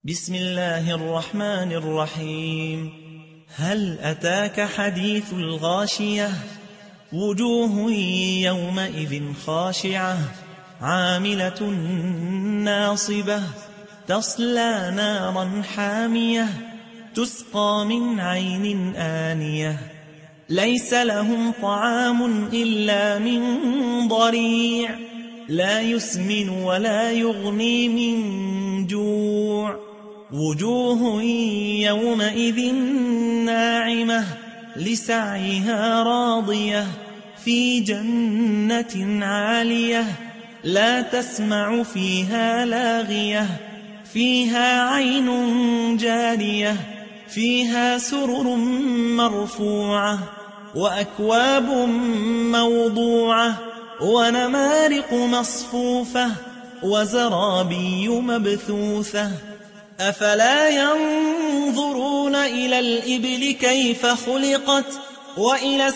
بسم الله الرحمن الرحيم. هل أتاك حديث الغاشية؟ وجوه يومئذ خاشعة عاملة ناصبة تصلى نارا حامية تسقى من عين آنية ليس لهم طعام إلا من ضريع لا يسمن ولا يغني من جوع. وجوه يومئذ ناعمة لسعيها راضية في جنة عالية لا تسمع فيها لاغية فيها عين جارية فيها سرر مرفوعة وأكواب موضوعة ونمارق مصفوفة وزرابي مبثوثة. أفلا ينظرون إلى الإبل كيف خلقت وإلى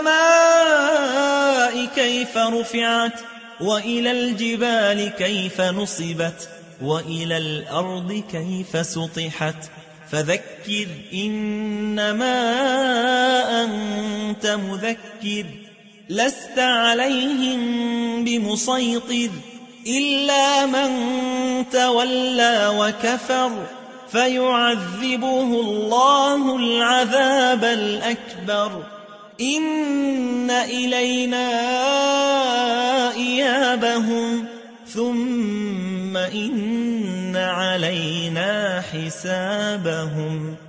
السماء كيف رفعت وإلى الجبال كيف نصبت وإلى الأرض كيف سطحت. فذكر إنما أنت مذكر لست عليهم بمسيطر إلا من تولى وكفر فيعذبه الله العذاب الأكبر. إن إلينا إيابهم ثم إن علينا حسابهم.